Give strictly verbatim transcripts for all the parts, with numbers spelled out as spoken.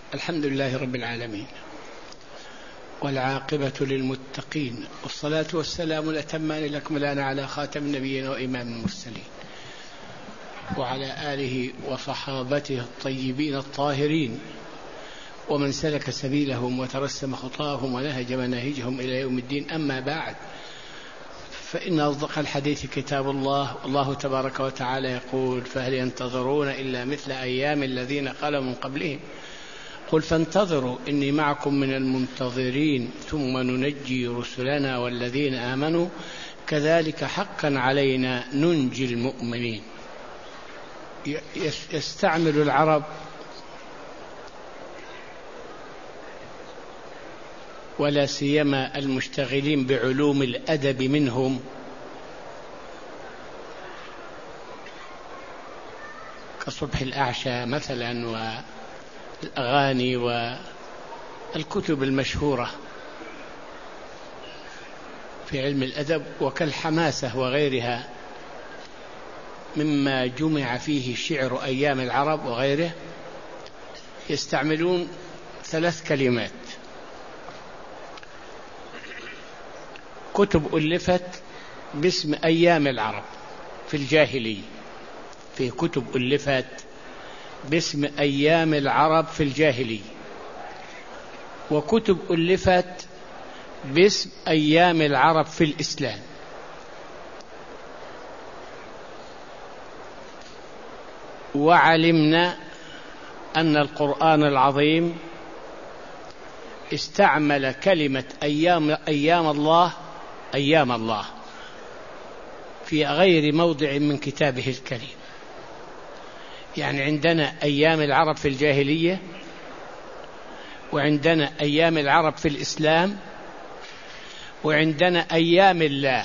الحمد لله رب العالمين، والعاقبة للمتقين، والصلاة والسلام الأتمان الأكملان على خاتم النبيين وإمام المرسلين وعلى آله وصحابته الطيبين الطاهرين ومن سلك سبيلهم وترسم خطاهم ونهج مناهجهم إلى يوم الدين. أما بعد، فإن أصدق الحديث كتاب الله. الله تبارك وتعالى يقول: فهل ينتظرون إلا مثل أيام الذين خلوا من قبلهم قل فانتظروا إني معكم من المنتظرين ثم ننجي رسلنا والذين آمنوا كذلك حقا علينا ننجي المؤمنين. يستعمل العرب ولا سيما المشتغلين بعلوم الأدب منهم كصبح الأعشى مثلا والأغاني والكتب المشهورة في علم الأدب، وكالحماسة وغيرها مما جمع فيه شعر أيام العرب وغيره، يستعملون ثلاث كلمات: كتب ألفت باسم أيام العرب في الجاهلية، في كتب ألفت باسم أيام العرب في الجاهلية، وكتب ألفت باسم أيام العرب في الإسلام. وعلمنا أن القرآن العظيم استعمل كلمة أيام أيام الله أيام الله في غير موضع من كتابه الكريم. يعني عندنا أيام العرب في الجاهلية، وعندنا أيام العرب في الإسلام، وعندنا أيام الله،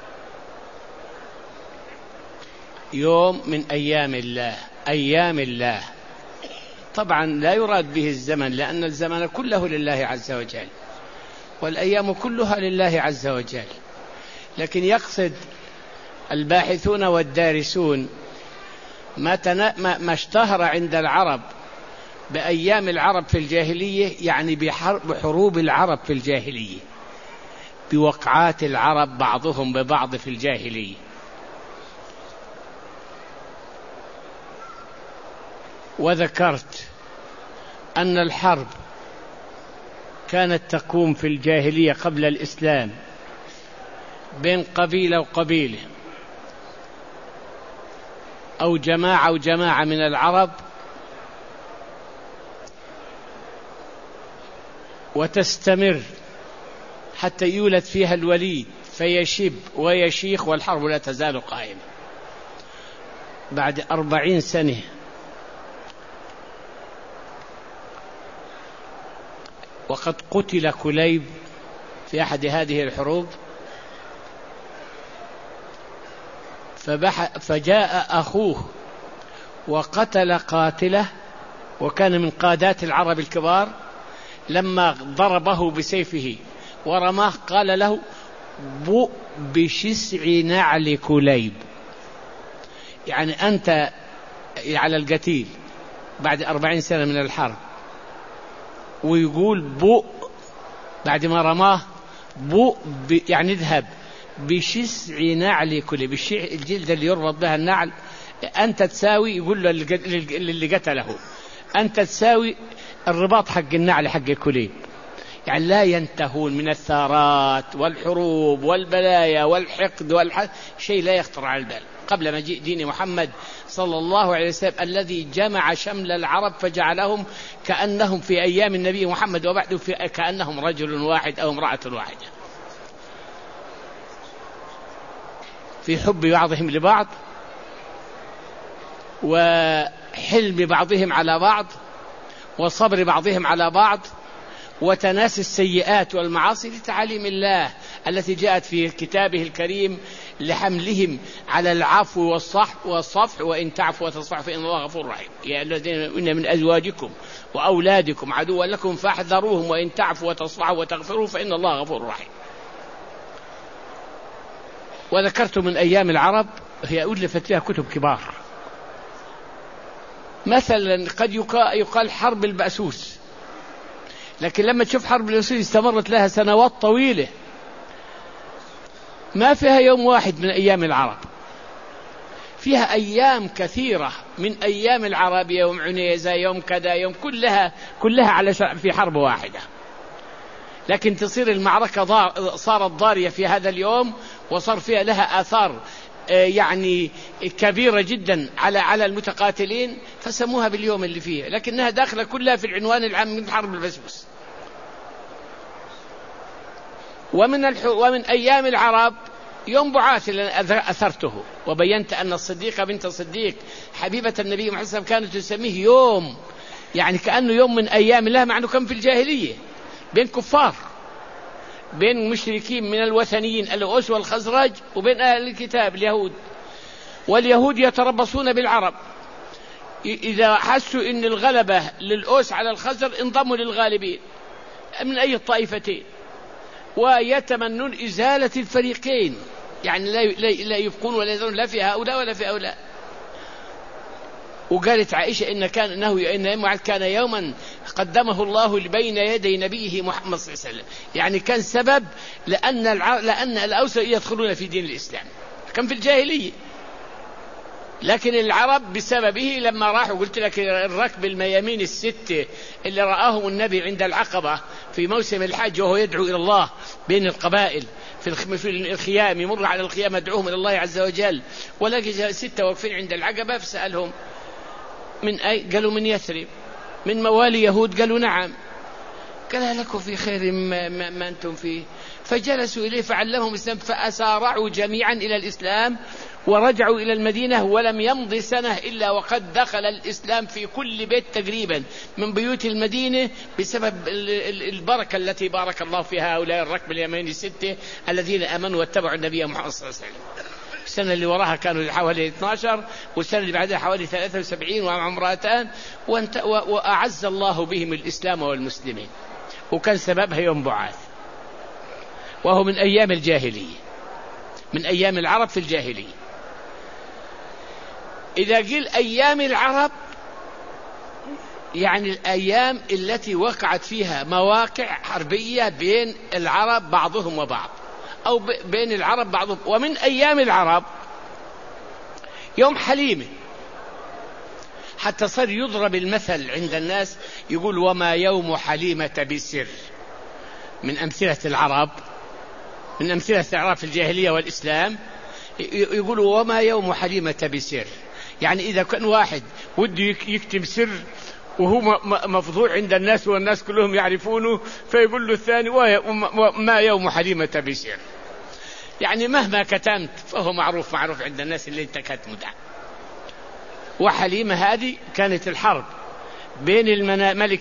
يوم من أيام الله، أيام الله. طبعا لا يراد به الزمن، لأن الزمن كله لله عز وجل، والأيام كلها لله عز وجل، لكن يقصد الباحثون والدارسون ما, ما, ما اشتهر عند العرب بأيام العرب في الجاهلية، يعني بحروب العرب في الجاهلية، بوقعات العرب بعضهم ببعض في الجاهلية. وذكرت أن الحرب كانت تقوم في الجاهلية قبل الإسلام بين قبيلة وقبيلة أو جماعة وجماعة من العرب، وتستمر حتى يولد فيها الوليد فيشب ويشيخ، والحرب لا تزال قائمة. بعد أربعين سنة وقد قتل كليب في أحد هذه الحروب، فجاء أخوه وقتل قاتله، وكان من قادات العرب الكبار، لما ضربه بسيفه ورماه قال له: بؤ بشسع نعل كليب. يعني أنت على القتيل بعد أربعين سنة من الحرب، ويقول بؤ بعد ما رماه، بؤ يعني اذهب بشسع نعل كليب، الجلد اللي يربط بها النعل، أنت تساوي، يقول له اللي قتله، أنت تساوي الرباط حق النعل حق كليب. يعني لا ينتهون من الثارات والحروب والبلايا والحقد والحد، شيء لا يخطر على البال قبل مجيء دين محمد صلى الله عليه وسلم الذي جمع شمل العرب فجعلهم كأنهم في أيام النبي محمد وبعده في كأنهم رجل واحد أو امرأة واحدة، في حب بعضهم لبعض وحلم بعضهم على بعض وصبر بعضهم على بعض وتناسي السيئات والمعاصي لتعاليم الله التي جاءت في كتابه الكريم لحملهم على العفو والصفح والصفح وإن تعفوا وتصفحوا فإن الله غفور رحيم. يا الذين إن من أزواجكم وأولادكم عدوا لكم فاحذروهم وإن تعفوا وتصفحوا وتغفروا فإن الله غفور رحيم. وذكرت من أيام العرب هي ألفت فيها كتب كبار، مثلا قد يقال حرب البأسوس لكن لما تشوف حرب الأسود استمرت لها سنوات طويلة، ما فيها يوم واحد من أيام العرب، فيها أيام كثيرة من أيام العرب، يوم عنيزة، يوم كذا، يوم كلها كلها على في حرب واحدة. لكن تصير المعركة ضار صارت ضارية في هذا اليوم، وصار فيها لها آثار يعني كبيرة جدا على على المتقاتلين، فسموها باليوم اللي فيها، لكنها داخلة كلها في العنوان العام من حرب البسبوس. ومن الح... ومن أيام العرب يوم بعاث اللي أثرته وبينت أن الصديقة بنت الصديق حبيبة النبي محمد صلى الله عليه وسلم كانت تسميه يوم، يعني كأنه يوم من أيام الله، مع أنه كان في الجاهلية بين كفار، بين مشركين من الوثنيين الأوس والخزرج، وبين أهل الكتاب اليهود. واليهود يتربصون بالعرب، إذا حسوا أن الغلبة للأوس على الخزر انضموا للغالبين من أي الطائفتين، ويتمنون إزالة الفريقين، يعني لا يبقون ولا يذرون لا في هؤلاء ولا في هؤلاء. وقالت عائشة إن كان إنه إن كان يوما قدمه الله بين يدي نبيه محمد صلى الله عليه وسلم، يعني كان سبب لأن الع... لأن الأوس يدخلون في دين الإسلام، كان في الجاهلية، لكن العرب بسببه لما راحوا، قلت لك الركب الميامين الستة اللي رآهم النبي عند العقبة في موسم الحج وهو يدعو إلى الله بين القبائل في الخيام، يمر على الخيام يدعوهم إلى الله عز وجل، ولقي ستة واقفين عند العقبة، فسألهم من أي؟ قالوا من يثرب. من موالي يهود؟ قالوا نعم. قال لكم في خير ما, ما, ما أنتم فيه. فجلسوا إليه فعلمهم الإسلام، فأسارعوا جميعا إلى الإسلام ورجعوا إلى المدينة، ولم يمض سنة إلا وقد دخل الإسلام في كل بيت تقريبا من بيوت المدينة، بسبب البركة التي بارك الله فيها هؤلاء الركب اليمين الستة الذين آمنوا واتبعوا النبي محمد صلى الله عليه وسلم. السنة اللي وراها كانوا حوالي اثني عشر، والسنة اللي بعدها حوالي ثلاثة وسبعين ومع امرأتان، وأعز الله بهم الإسلام والمسلمين، وكان سببها يوم بعاث، وهو من أيام الجاهلية، من أيام العرب في الجاهلية. إذا قيل أيام العرب يعني الأيام التي وقعت فيها مواقع حربية بين العرب بعضهم وبعض، أو بين العرب بعضهم. ومن أيام العرب يوم حليمة، حتى صار يضرب المثل عند الناس، يقول وما يوم حليمة بسر، من أمثلة العرب، من أمثلة العرب في الجاهلية والإسلام، يقولوا وما يوم حليمة بسر، يعني إذا كان واحد وده يكتم سر وهو مفضوع عند الناس والناس كلهم يعرفونه، فيقول له الثاني ما يوم حليمة بسر، يعني مهما كتمت فهو معروف معروف عند الناس اللي انت كاتمه ده. وحليمة هذه كانت الحرب بين المنا... ملك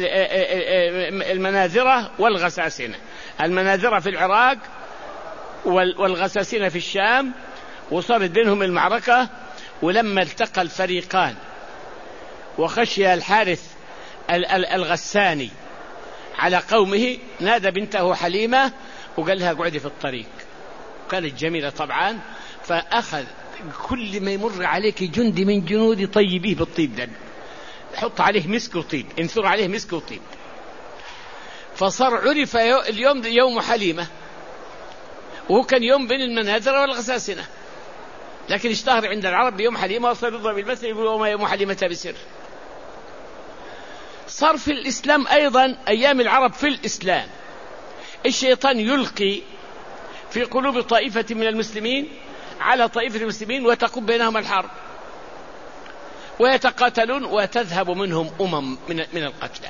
المناذرة والغساسنة، المناذرة في العراق والغساسنة في الشام، وصارت بينهم المعركة. ولما التقى الفريقان وخشي الحارث الغساني على قومه، نادى بنته حليمة وقال لها اقعدي في الطريق، كانت جميلة طبعا، فأخذ كل ما يمر عليك جندي من جنودي طيبيه بالطيب ده، حط عليه مسك وطيب، انثر عليه مسك وطيب. فصار عرف اليوم يوم حليمة، وهو كان يوم بين المناذرة والغساسنة، لكن اشتهر عند العرب بيوم حليمة، وصار يضرب المثل يقول وما يوم حليمة بسر. صار في الإسلام أيضا أيام العرب في الإسلام الشيطان يلقي في قلوب طائفة من المسلمين على طائفة المسلمين، وتقوم بينهم الحرب ويتقاتلون، وتذهب منهم أمم من من القتلى.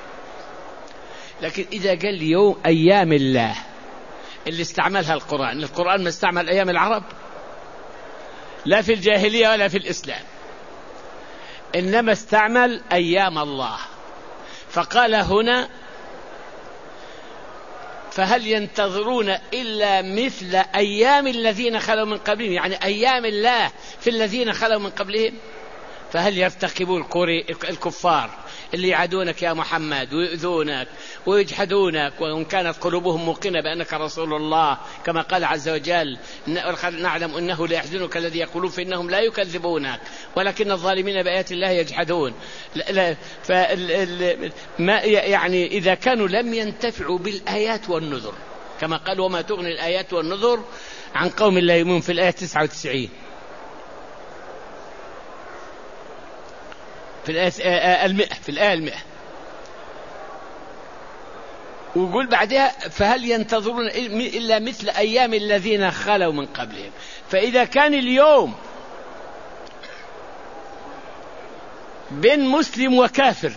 لكن إذا قال يوم أيام الله اللي استعملها القرآن، القرآن ما استعمل أيام العرب لا في الجاهلية ولا في الإسلام، إنما استعمل أيام الله. فقال هنا فهل ينتظرون إلا مثل أيام الذين خلوا من قبلهم، يعني أيام الله في الذين خلوا من قبلهم. فهل يرتقب الكفار اللي يعادونك يا محمد ويؤذونك ويجحدونك وإن كانت قلوبهم موقنة بأنك رسول الله كما قال عز وجل نعلم أنه لا يحزنك الذي يقولون فإنهم لا يكذبونك ولكن الظالمين بآيات الله يجحدون. ما يعني إذا كانوا لم ينتفعوا بالآيات والنذر كما قال وما تغني الآيات والنذر عن قوم لا يؤمنون في الآية تسعة وتسعين في الآية المئة في الآية المئة ويقول بعدها فهل ينتظرون إلا مثل أيام الذين خلوا من قبلهم. فإذا كان اليوم بين مسلم وكافر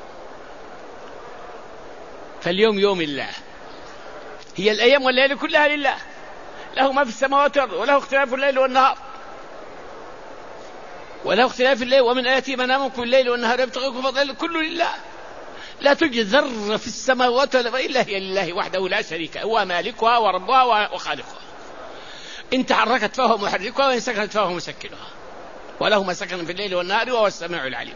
فاليوم يوم الله. هي الأيام والليالي كلها لله، له ما في السماوات والأرض وله اختلاف الليل والنهار وله اختلاف الليل ومن آياته منامكم الليل والنهار يبتغيكم فضلا كله لله. لا توجد ذرة في السماوات إلا هي لله وحده لا شريك هو مالكها وربها وخالقها. إن تحركت فهو محركها وإن سكنت فهو مسكنها وله ما سكن في الليل والنهار وهو السميع العليم.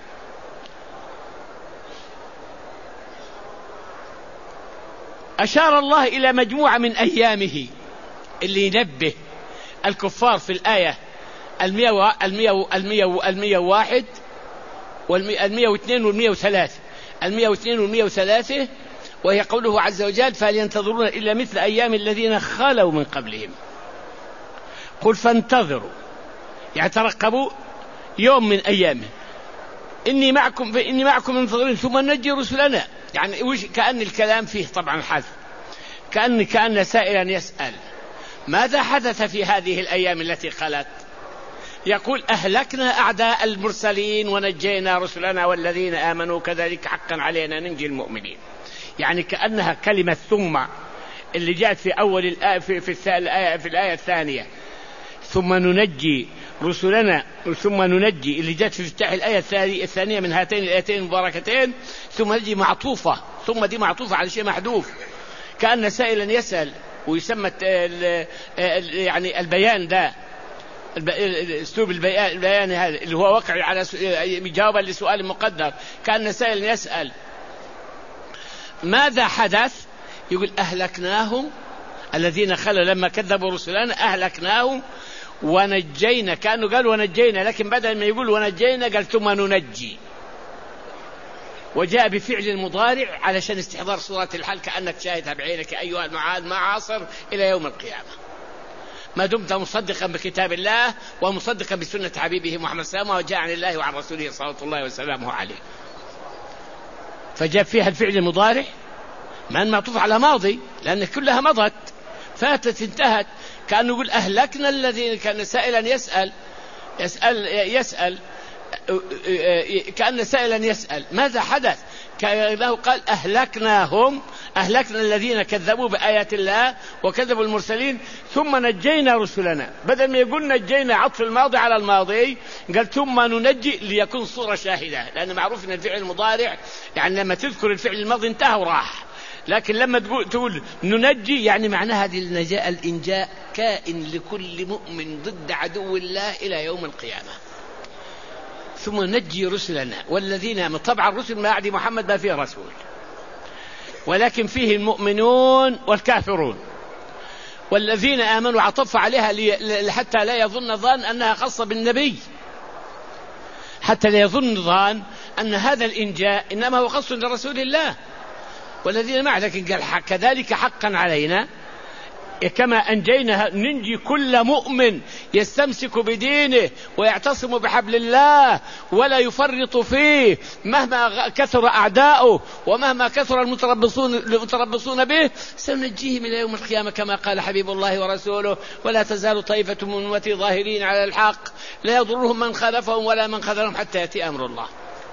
أشار الله إلى مجموعة من أيامه اللي ينبه الكفار في الآية المية المية المية المية واحد والمية واثنين والمية وثلاثة المية واثنين والمية وثلاثة وهي قوله عز وجل فهل ينتظرون إلا مثل أيام الذين خلوا من قبلهم قل فانتظروا يعني ترقبوا يوم من أيامه إني معكم إني معكم منتظرين ثم ننجي رسلنا. يعني وش كأن الكلام فيه طبعا حذف كأن كأن سائلا يسأل ماذا حدث في هذه الأيام التي خلت. يقول أهلكنا أعداء المرسلين ونجينا رسلنا والذين آمنوا كذلك حقا علينا ننجي المؤمنين. يعني كأنها كلمة ثم اللي جاءت في أول الآية في, في, الآية في الآية الثانية ثم ننجي رسلنا ثم ننجي اللي جاءت في افتتاح الآية الثانية من هاتين الآيتين المباركتين ثم نجي معطوفة ثم دي معطوفة على شيء محذوف كأن سائلا يسأل ويسمى يعني البيان ده اسلوب البيان هذا اللي هو وقع على جوابا لسؤال مقدر كأن سائل يسأل ماذا حدث. يقول أهلكناهم الذين خلوا لما كذبوا رسلنا أهلكناهم ونجينا كأنه قال ونجينا لكن بدل ما يقول ونجينا قال ثم ننجي وجاء بفعل المضارع علشان استحضار صورة الحال كأنك شاهدها بعينك أيها المعاد معاصر إلى يوم القيامة ما دمت مصدقا بكتاب الله ومصدقا بسنة حبيبه محمد صلى الله عليه وسلم وجاء عن الله وعن رسوله صلى الله وسلامه عليه. فجاء فيها الفعل المضارع من معطوف على ماضي لأن كلها مضت فاتت انتهت كأنه يقول أهلكنا الذين كان سائلا يسأل يسأل يسأل كأن سائلا يسأل ماذا حدث كأنه قال أهلكناهم أهلكنا الذين كذبوا بآيات الله وكذبوا المرسلين ثم نجينا رسلنا بدل ما يقول نجينا عطف الماضي على الماضي قال ثم ننجي ليكون صورة شاهدة لأن معروف أن الفعل المضارع يعني لما تذكر الفعل الماضي انتهى وراح لكن لما تقول, تقول ننجي يعني معناها هذه النجاة الإنجاء كائن لكل مؤمن ضد عدو الله إلى يوم القيامة. ثم نجي رسلنا والذين طبعا الرسل ما عدي محمد ما فيه رسول ولكن فيه المؤمنون والكافرون والذين آمنوا عطف عليها حتى لا يظن ظان أنها خاصة بالنبي حتى لا يظن ظان أن هذا الإنجاء إنما هو خاص لرسول الله والذين معه لكن قال كذلك حقا علينا كما أنجينا ننجي كل مؤمن يستمسك بدينه ويعتصم بحبل الله ولا يفرط فيه مهما كثر أعداؤه ومهما كثر المتربصون, المتربصون به سننجيهم إلى يوم القيامة كما قال حبيب الله ورسوله ولا تزال طائفة من أمتي ظاهرين على الحق لا يضرهم من خالفهم ولا من خذلهم حتى يأتي أمر الله.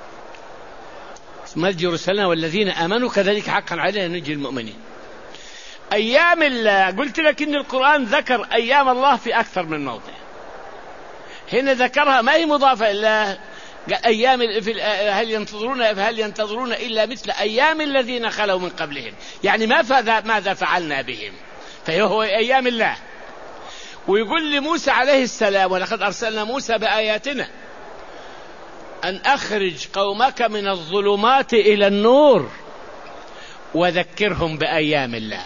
نجي رسلنا والذين آمنوا كذلك حقا علينا ننجي المؤمنين. أيام الله قلت لك إن القرآن ذكر أيام الله في أكثر من موضع هنا ذكرها ما هي مضافة إلا أيام في هل ينتظرون هل ينتظرون إلا مثل أيام الذين خلوا من قبلهم يعني ما فذا ماذا فعلنا بهم فهو أيام الله. ويقول لموسى عليه السلام ولقد أرسلنا موسى بآياتنا أن أخرج قومك من الظلمات إلى النور وذكرهم بأيام الله.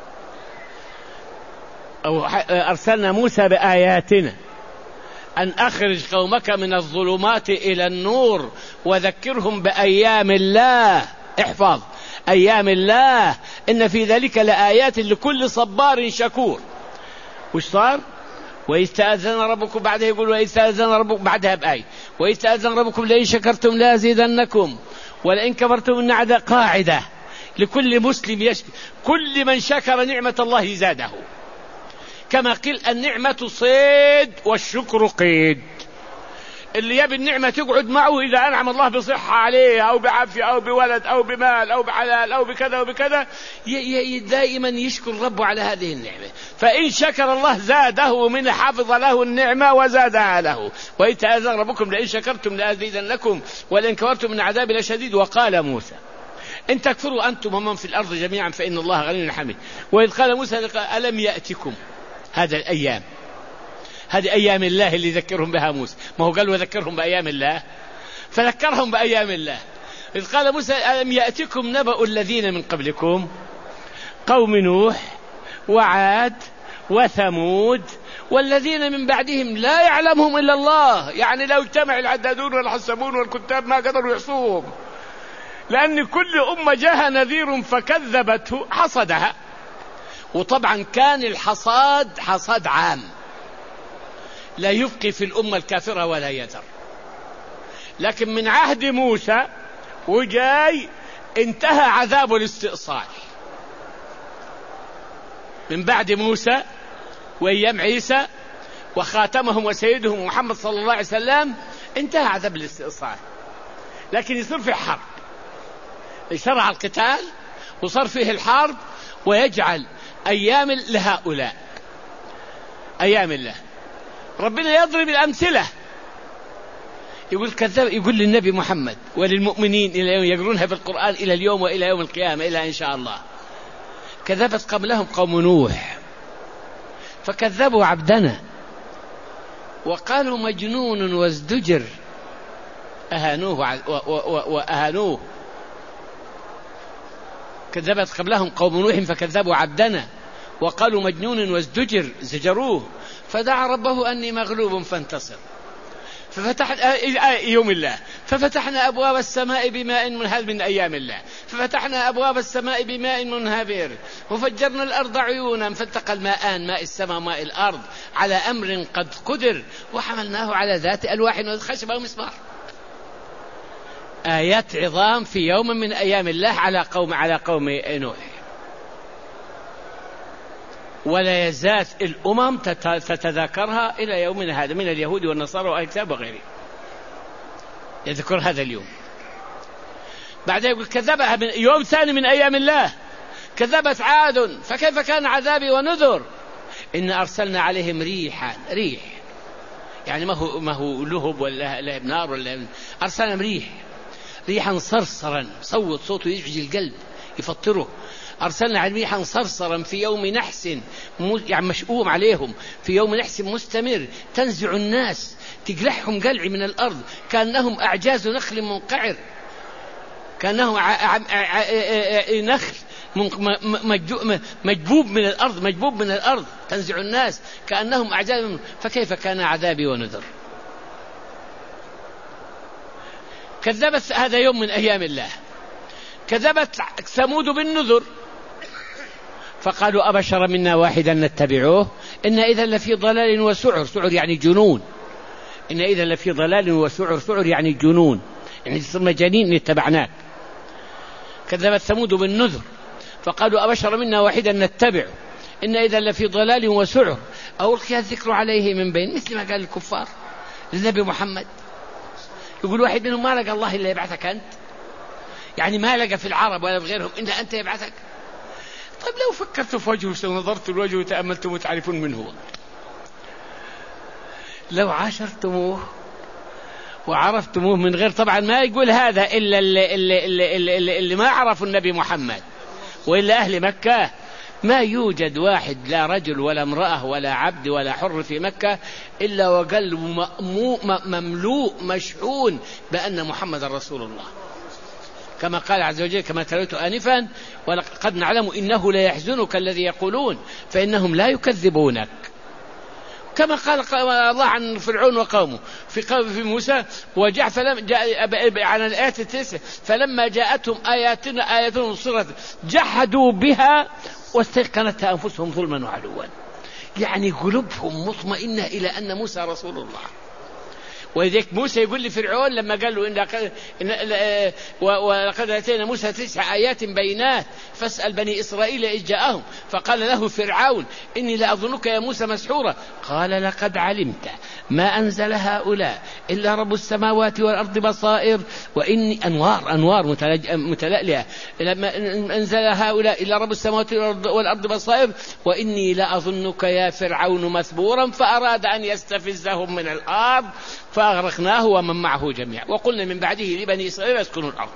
أو أرسلنا موسى بآياتنا أن أخرج قومك من الظلمات إلى النور وذكرهم بأيام الله. احفظ أيام الله، إن في ذلك لآيات لكل صبار شكور. وش صار؟ وإذ تأذن ربكم، بعدها يقول وإذ تأذن ربكم، بعدها بآية وإذ تأذن ربكم لئن شكرتم لأزيدنكم ولئن كفرتم إن عذابي. قاعدة لكل مسلم يشكر، كل من شكر نعمة الله زاده، كما قيل النعمة صيد والشكر قيد. اللي يبي النعمة تقعد معه إذا أنعم الله بصحة عليه أو بعافية أو بولد أو بمال أو بحلال أو بكذا أو بكذا، دائما يشكر ربه على هذه النعمة. فإن شكر الله زاده من حفظ له النعمة وزادها له. وإذ تأذن ربكم لئن شكرتم لأزيدنكم ولئن كفرتم من عذابي لشديد. وقال موسى إن تكفروا أنتم ومن في الأرض جميعا فإن الله غني حميد. وإذ قال موسى ألم يأتكم، هذا الأيام، هذه أيام الله اللي ذكرهم بها موسى. ما هو قال وذكرهم بأيام الله، فذكرهم بأيام الله. إذ قال موسى ألم يأتكم نبأ الذين من قبلكم قوم نوح وعاد وثمود والذين من بعدهم لا يعلمهم إلا الله. يعني لو اجتمع العدادون والحسبون والكتاب ما قدروا يحصوهم، لأن كل أمة جاءها نذير فكذبته حصدها. وطبعا كان الحصاد حصاد عام لا يبقي في الأمة الكافرة ولا يذر. لكن من عهد موسى وجاي انتهى عذاب الاستئصال. من بعد موسى وأيام عيسى وخاتمهم وسيدهم محمد صلى الله عليه وسلم انتهى عذاب الاستئصال. لكن يصير في حرب، شرع القتال وصار فيه الحرب، ويجعل أيام لهؤلاء أيام الله. ربنا يضرب الأمثلة، يقول كذب، يقول للنبي محمد وللمؤمنين إلى يوم يقرونها في القرآن إلى اليوم وإلى يوم القيامة إلى إن شاء الله. كذبت قبلهم قوم نوح فكذبوا عبدنا وقالوا مجنون وازدجر، أهانوه وأهانوه. كذبت قبلهم قوم نوح فكذبوا عبدنا وقالوا مجنون وازدجر، زجروه فدعا ربه أني مغلوب فانتصر. ففتحنا يوم الله ففتحنا أبواب السماء بماء منهمر من أيام الله ففتحنا أبواب السماء بماء منهمر وفجرنا الأرض عيونا فالتقى الماءان ماء السماء وماء الأرض على أمر قد قدر وحملناه على ذات ألواح وخشب ومسمار. آيات عظام في يوم من أيام الله على قوم على قوم نوح. ولا يزال الأمم تتذاكرها إلى يومنا هذا من اليهود والنصارى وأهل الكتاب وغيره، يذكر هذا اليوم. بعدين يقول كذبها من يوم ثاني من أيام الله، كذبت عاد فكيف كان عذابي ونذر. إن أرسلنا عليهم ريحا، ريح يعني ما هو ما هو لهب ولا لهب نار ولا، أرسلنا ريح ريحا صرصرا، صوت صوته يزعج القلب يفطره. أرسلنا على ريحا صرصرا في يوم نحس، يعني مشؤوم عليهم في يوم نحس مستمر، تنزع الناس تجلحهم قلع من الأرض كأنهم أعجاز نخل منقعر، كأنهم نخل مجبوب من الأرض، مجبوب من الأرض، تنزع الناس كأنهم أعجاز. فكيف كان عذابي ونذر. كذبت، هذا يوم من أيام الله. كذبت ثمود بالنذر فقالوا أبشر منا واحدا نتبعوه إن إذا لفي ضلال وسعر، سعر يعني جنون، إن إذا لفي ضلال وسعر، سعر يعني جنون، يعني صرنا جنين نتبعناك. كذبت ثمود بالنذر فقالوا أبشر منا واحدا نتبعه إن إذا لفي ضلال وسعر ألقي الذكر عليه من بين، مثل ما قال الكفار للنبي محمد. يقول واحد منهم ما لقى الله إلا يبعثك أنت، يعني ما لقى في العرب ولا في غيرهم إلا أنت يبعثك. طيب لو فكرت في وجهه ونظرت الوجه وتأملتم وتعرفون من هو، لو عاشرتموه وعرفتموه من غير، طبعا ما يقول هذا إلا اللي, اللي, اللي, اللي, اللي, اللي ما عرفوا النبي محمد وإلا أهل مكة. ما يوجد واحد لا رجل ولا امرأة ولا عبد ولا حر في مكة إلا وقلبه مملوء مشحون بأن محمد رسول الله، كما قال عز وجل كما تلوت آنفا: ولقد نعلم إنه لا يحزنك الذي يقولون فإنهم لا يكذبونك. كما قال الله عن فرعون وقومه في قوم في موسى: وجاء فلم جاء عن الآيات التسع: فلما جاءتهم آياتنا آياتهم صرت جحدوا بها واستيقنتها أنفسهم ظلما وعلوا. يعني قلوبهم مطمئنة إلى أن موسى رسول الله. وذلك موسى يقول لفرعون لما قال له إن إن ولقد أتينا موسى تسع آيات بينات فاسأل بني إسرائيل إذ جاءهم فقال له فرعون: إني لأظنك يا موسى مسحورا. قال: لقد علمت ما أنزل هؤلاء إلا رب السماوات والأرض بصائر وإني أنوار أنوار متلألئة لما أنزل هؤلاء إلا رب السماوات والأرض بصائر وإني لأظنك يا فرعون مثبورا. فأراد أن يستفزهم من الأرض فأغرقناه ومن معه جميعا. وقلنا من بعده لبني إسرائيل اسكنوا الأرض.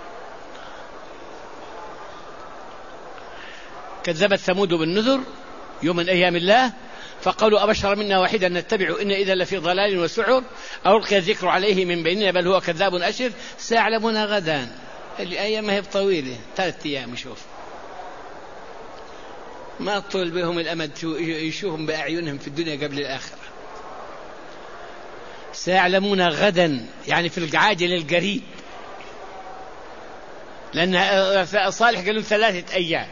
كذبت ثمود بالنذر يوم من أيام الله فقالوا: أبشر منا واحدا نتبعه إن إذا لفي ضلال وسعر أو ألقي الذكر عليه من بيننا بل هو كذاب أشر سيعلمون غدا. الأيام هي طويلة، ثلاثة أيام. شوف ما طول بهم الأمد يشوفهم بأعينهم في الدنيا قبل الآخرة. سيعلمون غدا يعني في العاجل القريب، لأن صالح قالوا ثلاثة أيام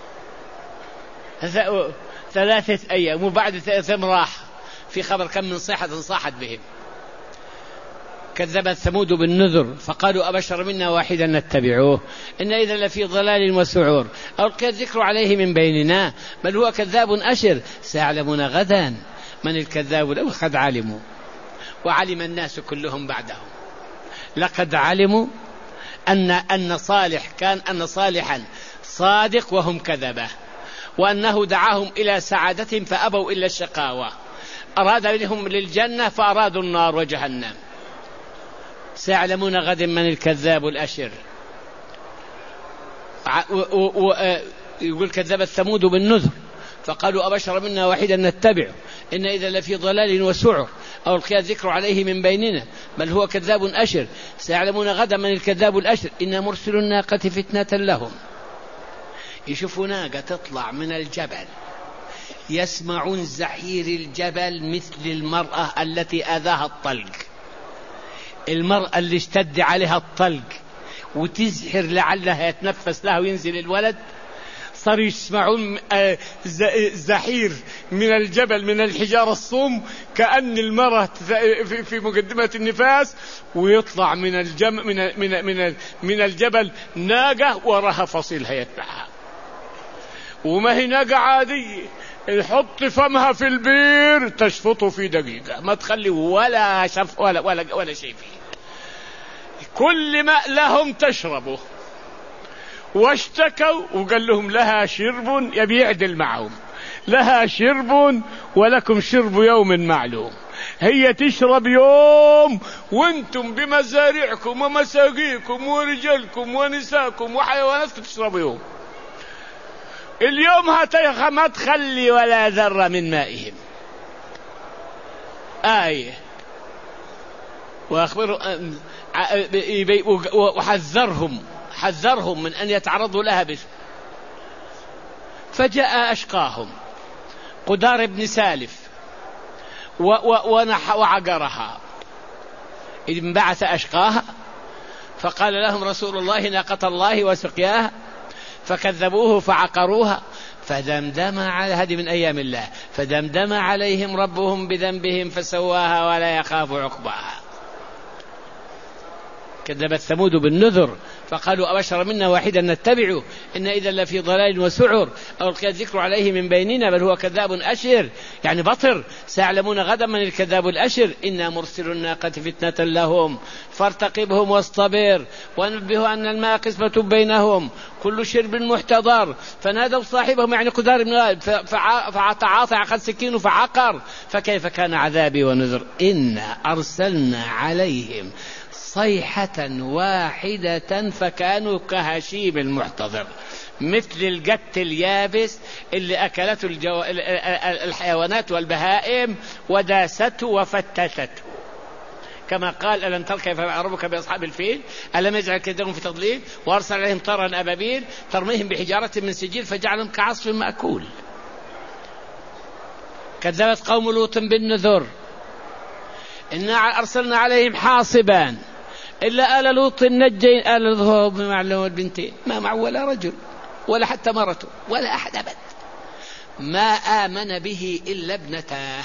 ثلاثة أيام وبعد ثم راح في خبر كم من صيحة صاحت بهم. كذبت ثمود بالنذر فقالوا: أبشر منا واحدا نتبعوه إن إذا لفي ضلال وسعور ألقي الذكر عليه من بيننا بل هو كذاب أشر سيعلمون غدا من الكذاب. لو قد علموا وعلم الناس كلهم بعدهم. لقد علموا أن أن صالح كان أن صالحا صادق وهم كذبه، وأنه دعاهم إلى سعادتهم فأبوا إلا الشقاوة، أراد لهم للجنة فأرادوا النار وجهنم. سيعلمون غدا من الكذاب الأشر. يقول: كذبت ثمود بالنذر فقالوا: أبشر منا واحدا نتبعه إن إذا لفي ضلال وسعر أو ألقي الذكر عليه من بيننا بل هو كذاب أشر سيعلمون غدا من الكذاب الأشر إنا مرسل الناقة فتنة لهم. يشوفوا ناقة تطلع من الجبل يسمعون زحير الجبل مثل المرأة التي آذاها الطلق، المرأة اللي اشتد عليها الطلق وتزحر لعلها يتنفس لها وينزل الولد. صاروا يسمعون زحير من الجبل من الحجارة الصوم كأن المرأة في مقدمة النفاس، ويطلع من الجم من من من من الجبل ناقة وراها فصيلها يتبعها. وما هي ناقة عادية، يحط فمها في البير تشفطه في دقيقة ما تخلي ولا شف ولا ولا ولا شيء فيه. كل ماء لهم تشربه. واشتكوا وقال لهم: لها شرب، يبي يعدل معهم، لها شرب ولكم شرب يوم معلوم. هي تشرب يوم وانتم بمزارعكم ومساقيكم ورجالكم ونساكم وحيواناتكم تشربوا يوم. اليوم هاتيها ما تخلي ولا ذرة من مائهم. آية. وأخبروا وحذرهم حذرهم من أن يتعرضوا لها بس. فجاء أشقاهم قدار بن سالف وعقرها، إذ انبعث أشقاها فقال لهم رسول الله: ناقة الله وسقياها. فكذبوه فعقروها فدمدم على هذه من أيام الله فدمدم عليهم ربهم بذنبهم فسواها ولا يخاف عقباها. كذبت ثمود بالنذر فقالوا: أبشر منا واحدا نتبعه إن إذا لفي ضلال وسعر أو ألقي الذكر عليه من بيننا بل هو كذاب أشر يعني بطر. سيعلمون غدا من الكذاب الأشر إنا مرسل الناقة فتنة لهم فارتقبهم واصطبر ونبه أن الماء قسمة بينهم كل شرب محتضر. فنادوا صاحبهم يعني قدار بن فتعاطى أخذ سكين فعقر فكيف كان عذابي ونذر. إنا أرسلنا عليهم صيحة واحدة فكانوا كهشيم المحتضر. مثل القت اليابس اللي أكلته الجو... الحيوانات والبهائم وداسته وفتتته، كما قال ألم تر كيف فعل ربك بأصحاب الفيل ألم يجعل كيدهم في تضليل وأرسل عليهم طيرا أبابيل ترميهم بحجارة من سجيل فجعلهم كعصف مأكول. كذبت قوم لوط بالنذر إنا أرسلنا عليهم حاصبا إلا آل لوط نجين آل لوط بمعلوم البنتين ما معه ولا رجل ولا حتى مرته ولا أحد أبد، ما آمن به إلا ابنتاه.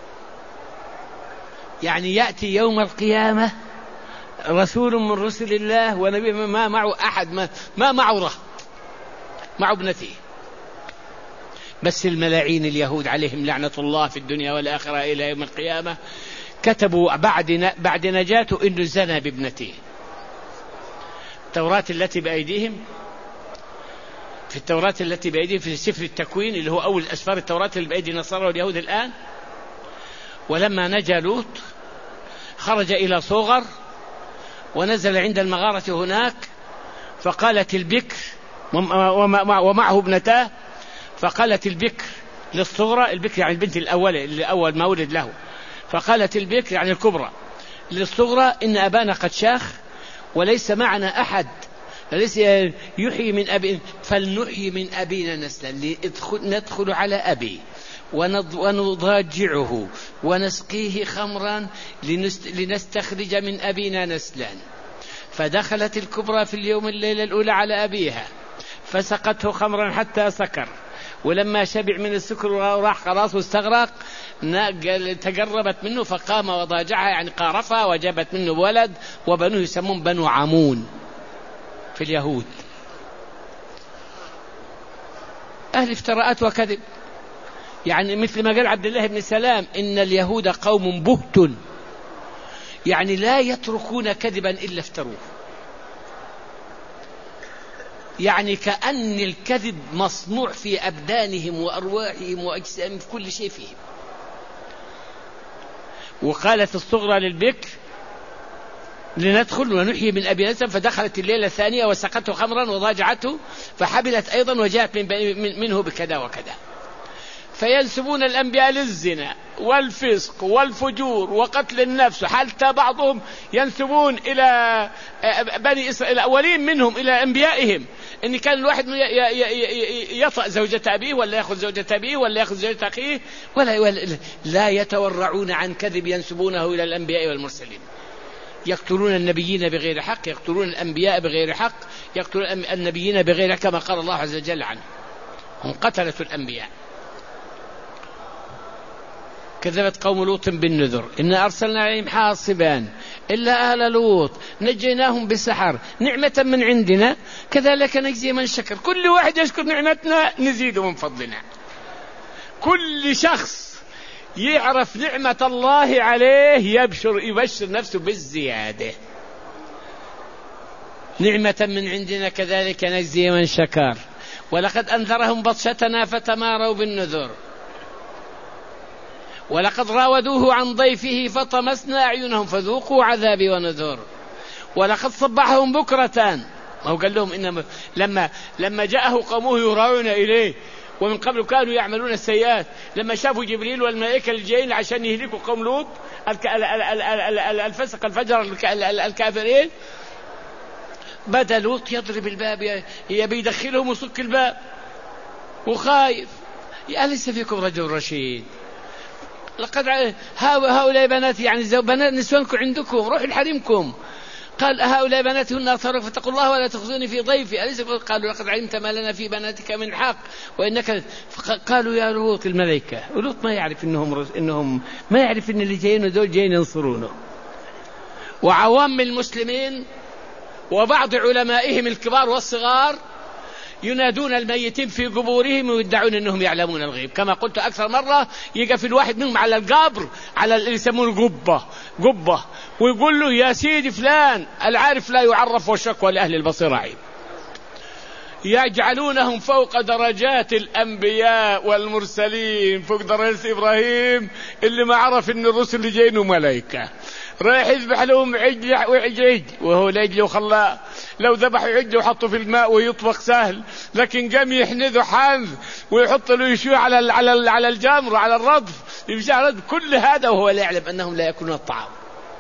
يعني يأتي يوم القيامة رسول من رسل الله ونبي ما معه أحد، ما, ما معه رهط، معه ابنته. بس الملاعين اليهود عليهم لعنة الله في الدنيا والآخرة إلى يوم القيامة كتبوا بعد بعد نجاته إنه زنى بابنته. التوراة التي بأيديهم في التوراة التي بأيديهم في سفر التكوين اللي هو أول أسفار التوراة اللي بأيدي النصارى واليهود الآن. ولما نجا لوط خرج إلى صغر ونزل عند المغارة هناك، فقالت البكر ومعه ابنتاه، فقالت البكر للصغرى، البكر يعني البنت الأولى اللي أول ما ولد له، فقالت البكر يعني الكبرى للصغرى إن أبانا قد شاخ وليس معنا أحد ليس يحيي من أبي، فلنحيي من أبينا نسلا ندخل على أبي ونضاجعه ونسقيه خمرا لنستخرج من أبينا نسلا. فدخلت الكبرى في اليوم الليلة الأولى على أبيها فسقته خمرا حتى سكر، ولما شبع من السكر وراح خلاص واستغرق تقربت منه فقام وضاجعها يعني قارفها وجابت منه ولد، وبنوه يسمون بنو عمون في اليهود. أهل افتراءات وكذب، يعني مثل ما قال عبد الله بن سلام إن اليهود قوم بهت، يعني لا يتركون كذبا إلا افتروه، يعني كأن الكذب مصنوع في أبدانهم وأرواحهم وأجسامهم في كل شيء فيهم. وقالت الصغرى للبكر لندخل ونحيي من أبي نسب، فدخلت الليلة الثانية وسقته خمرا وضاجعته فحبلت أيضا وجاءت من منه بكذا وكذا. فينسبون الأنبياء للزنا والفسق والفجور وقتل النفس، حتى بعضهم ينسبون إلى بني إسرائيل الأولين منهم إلى أنبيائهم إن كان الواحد يطأ زوجة أبيه ولا يأخذ زوجة أبيه ولا يأخذ زوجة أخيه، ولا لا يتورعون عن كذب ينسبونه إلى الأنبياء والمرسلين. يقتلون النبيين بغير حق، يقتلون الأنبياء بغير حق، يقتلون النبيين بغير حق كما قال الله عز وجل عنه هم قتلة الأنبياء. كذبت قوم لوط بالنذر إنا أرسلنا عليهم حاصبا إلا آل لوط نجيناهم بسحر نعمة من عندنا كذلك نجزي من شكر. كل واحد يشكر نعمتنا نزيد من فضلنا. كل شخص يعرف نعمة الله عليه يبشر يبشر نفسه بالزيادة. نعمة من عندنا كذلك نجزي من شكر. ولقد أنذرهم بطشتنا فتماروا بالنذر ولقد راودوه عن ضيفه فطمسنا أعينهم فذوقوا عذابي ونذر. ولقد صبحهم بكرة، ما هو قال لهم إنما لما لما جاءه قومه يراعون إليه ومن قبل كانوا يعملون السيئات، لما شافوا جبريل والملائكة الجايين عشان يهلكوا قوم لوط الفسق الفجر الكافرين، بدأ لوط يضرب الباب يبي يدخلهم ويصك الباب وخايف، يا أليس فيكم رجل رشيد؟ لقد هؤلاء بناتي يعني بنات نسوانكم عندكم روحوا لحريمكم. قال هؤلاء بناتي هن أطهر فاتقوا الله ولا تخزوني في ضيفي أليس قالوا لقد علمت ما لنا في بناتك من حق وإنك قالوا يا لوط الملائكة. ولوط ما يعرف إنهم إنهم ما يعرف إن اللي جايين دول جايين ينصرونه. وعوام المسلمين وبعض علمائهم الكبار والصغار ينادون الميتين في قبورهم ويدعون أنهم يعلمون الغيب. كما قلت أكثر مرة يقف الواحد منهم على القبر على اللي يسمونه قبة قبة ويقول له يا سيدي فلان العارف لا يعرف والشكوى لأهل البصيرة عيب. يجعلونهم فوق درجات الأنبياء والمرسلين، فوق درجة إبراهيم اللي ما عرف أن الرسل اللي جاينه ملائكة رايح يذبح لهم عجل وعجل وهو العجل وخلاه لو ذبحوا عجة وحطوا في الماء ويطبخ سهل، لكن قام يحنذوا حنذ ويحط له يشوي على على على الجمر وعلى الرضف، يمشي على الرضف، كل هذا وهو لا يعلم أنهم لا يأكلون الطعام.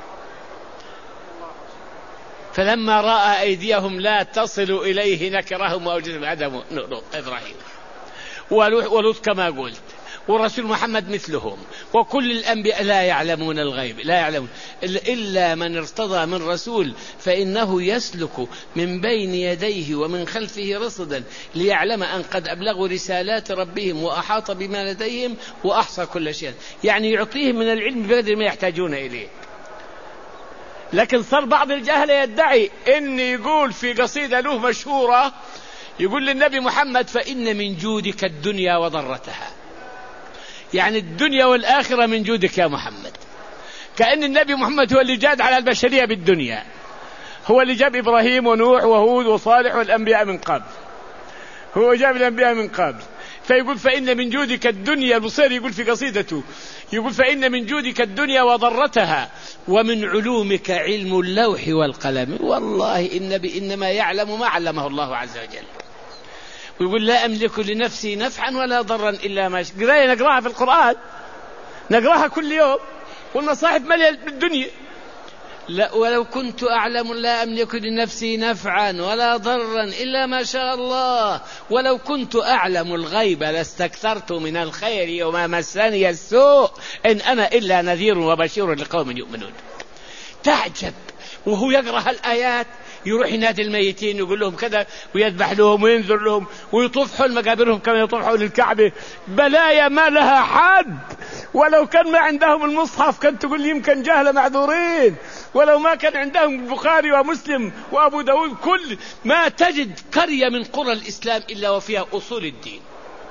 فلما رأى أيديهم لا تصل إليه نكرهم وأوجدهم عدم إبراهيم ولوط كما قلت، والرسول محمد مثلهم، وكل الأنبياء لا يعلمون الغيب، لا يعلمون إلا من ارتضى من رسول فإنه يسلك من بين يديه ومن خلفه رصدا ليعلم أن قد أبلغوا رسالات ربهم وأحاط بما لديهم وأحصى كل شيء، يعني يعطيهم من العلم بقدر ما يحتاجون إليه. لكن صار بعض الجهل يدعي إن يقول في قصيدة له مشهورة، يقول للنبي محمد: فإن من جودك الدنيا وضرتها، يعني الدنيا والآخرة من جودك يا محمد. كأن النبي محمد هو اللي جاد على البشرية بالدنيا، هو اللي جاب إبراهيم ونوح وهود وصالح والأنبياء من قبل، هو جاب الأنبياء من قبل. فيقول: فإن من جودك الدنيا. البصيري يقول في قصيدته، يقول: فإن من جودك الدنيا وضرتها ومن علومك علم اللوح والقلم. والله النبي إنما يعلم ما علمه الله عز وجل. ويقول: لا أملك لنفسي نفعا ولا ضرا إلا ما شاء. قراية نقراها في القرآن، نقراها كل يوم، والمصاحف مليئة بالدنيا. لا ولو كنت أعلم لا أملك لنفسي نفعا ولا ضرا إلا ما شاء الله، ولو كنت أعلم الغيب لاستكثرت من الخير وما مسني السوء إن أنا إلا نذير وبشير لقوم يؤمنون. تعجب وهو يقرأ الآيات، يروح ينادي الميتين يقول لهم كذا ويذبح لهم وينذر لهم ويطوف حول مقابرهم كما يطوف حول الكعبة. بلايا ما لها حد. ولو كان ما عندهم المصحف كنت تقول يمكن جهل معذورين، ولو ما كان عندهم البخاري ومسلم وأبو داود، كل ما تجد قرية من قرى الإسلام إلا وفيها أصول الدين.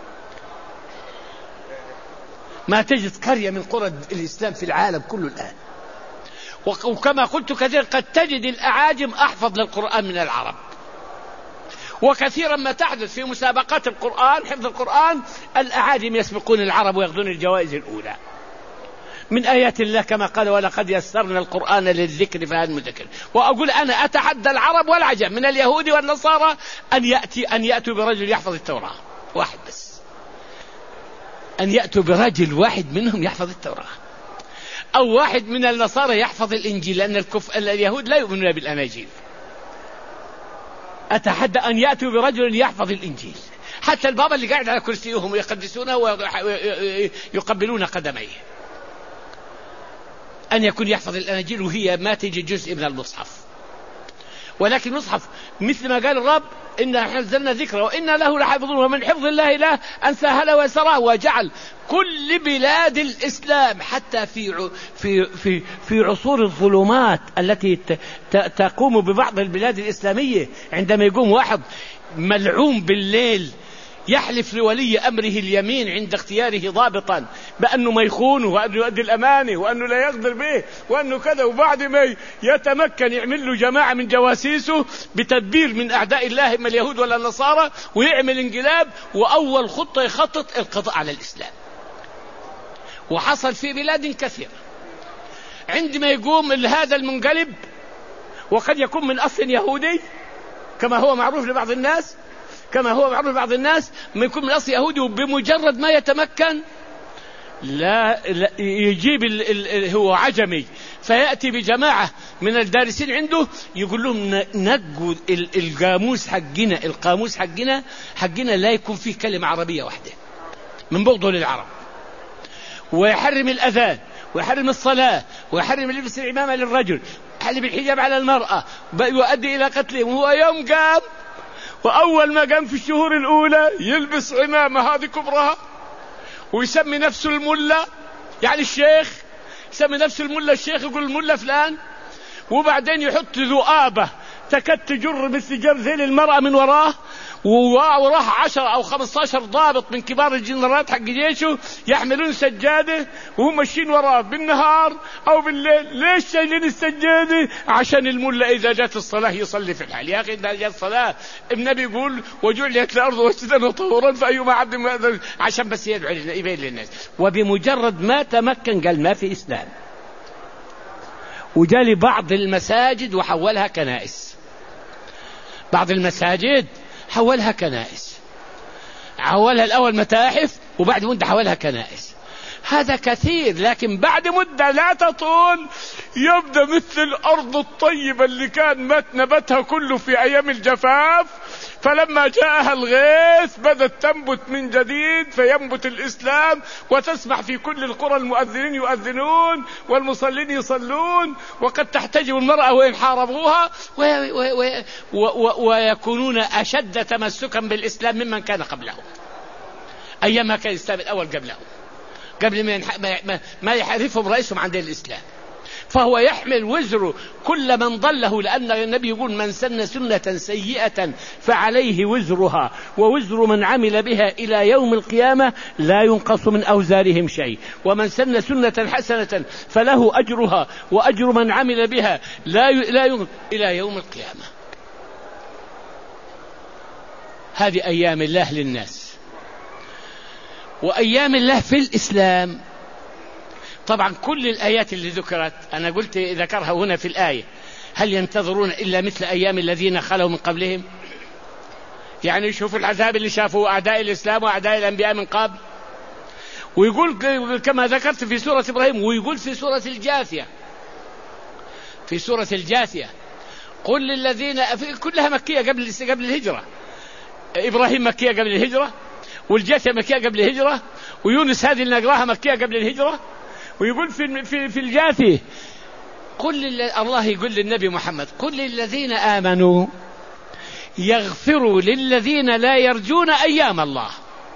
ما تجد قرية من قرى الإسلام في العالم كله الآن. وكما قلت كثيرا قد تجد الأعاجم أحفظ للقرآن من العرب، وكثيرا ما تحدث في مسابقات القرآن حفظ القرآن الأعاجم يسبقون العرب ويأخذون الجوائز الأولى من آيات الله، كما قال: ولقد يسرنا القرآن للذكر فهل مدكر. وأقول أنا أتحدى العرب والعجم من اليهود والنصارى أن يأتي أن يأتوا برجل يحفظ التوراة واحد بس، أن يأتوا برجل واحد منهم يحفظ التوراة، أو واحد من النصارى يحفظ الإنجيل، لأن الكف... اليهود لا يؤمنون بالأناجيل. أتحدى أن يأتوا برجل يحفظ الإنجيل. حتى البابا اللي قاعد على كرسيهم يقدسونه ويقبلون قدميه أن يكون يحفظ الأناجيل، وهي ما تجي جزء من المصحف. ولكن المصحف مثل ما قال الرب: إنا نزلنا ذكره وإنا له لحافظون، ومن حفظ الله له أن سهل ويسره، وجعل كل بلاد الإسلام حتى في في في في عصور الظلمات التي تقوم ببعض البلاد الإسلامية، عندما يقوم واحد ملعون بالليل يحلف لولي أمره اليمين عند اختياره ضابطا بأنه ما يخونه وأنه يؤدي الأمانة وأنه لا يغدر به وأنه كذا، وبعد ما يتمكن يعمل له جماعة من جواسيسه بتدبير من أعداء الله إما اليهود ولا النصارى، ويعمل انقلاب، وأول خطة يخطط القضاء على الإسلام. وحصل في بلاد كثيرة عندما يقوم هذا المنقلب، وقد يكون من أصل يهودي كما هو معروف لبعض الناس كما هو معروف لبعض الناس ما يكون من أصل يهودي، وبمجرد ما يتمكن لا, لا يجيب ال ال هو عجمي، فيأتي بجماعة من الدارسين عنده يقول لهم: نقوا القاموس حقنا القاموس حقنا حقنا لا يكون فيه كلمة عربية واحدة من بغضه للعرب، ويحرم الأذان ويحرم الصلاة ويحرم لبس العمامة للرجل، يحرم الحجاب على المرأة، يؤدي إلى قتلهم. وهو يوم قام، وأول ما قام في الشهور الأولى يلبس عمامة هذه كبرها، ويسمي نفسه الملا، يعني الشيخ، يسمي نفسه الملا الشيخ، يقول الملا فلان، وبعدين يحط ذؤابة تكاد تجر مثل جر ذيل المرأة من وراه، وراه عشر أو خمسة عشر ضابط من كبار الجنرالات حق جيشه يحملون سجادة وهم ماشيين وراه بالنهار أو بالليل. ليش شايلين السجادة؟ عشان الملا إذا جات الصلاة يصلي في الحال. يا أخي إذا جات الصلاة النبي يقول: وجعلت الأرض وسجدا وطهورا فأيما عبد، عشان بس يدعو يبين للناس. وبمجرد ما تمكن قال ما في إسلام، وجالي بعض المساجد وحولها كنائس. بعض المساجد حولها كنائس، حولها الأول متاحف وبعد مدة حولها كنائس. هذا كثير، لكن بعد مدة لا تطول يبدأ مثل الأرض الطيبة اللي كان مات نبتها كله في أيام الجفاف، فلما جاءها الغيث بدأت تنبت من جديد، فينبت الإسلام، وتسمع في كل القرى المؤذنين يؤذنون والمصلين يصلون، وقد تحتجب المرأة وإن حاربوها، ويكونون أشد تمسكا بالإسلام ممن كان قبلهم، أيام كان الإسلام الأول قبلهم، قبل ما ما يحرفهم رئيسهم عن دين الإسلام. فهو يحمل وزر كل من ضله، لأن النبي يقول من سن سنة سيئة فعليه وزرها ووزر من عمل بها إلى يوم القيامة لا ينقص من أوزارهم شيء، ومن سن سنة حسنة فله أجرها وأجر من عمل بها لا لا ينقص إلى يوم القيامة. هذه أيام الله للناس. وأيام الله في الإسلام طبعا كل الآيات اللي ذكرت أنا قلت ذكرها هنا في الآية، هل ينتظرون إلا مثل أيام الذين خلوا من قبلهم؟ يعني يشوفوا العذاب اللي شافوا أعداء الإسلام وأعداء الأنبياء من قبل. ويقول كما ذكرت في سورة إبراهيم، ويقول في سورة الجاثية، في سورة الجاثية قل للذين، كلها مكية قبل قبل الهجرة، إبراهيم مكية قبل الهجرة، والجاثية مكية قبل الهجرة، ويونس هذه اللي نقراها مكية قبل الهجرة. ويقول في في في الجاثية قل، الله يقول للنبي محمد قل للذين آمنوا يغفروا للذين لا يرجون أيام الله.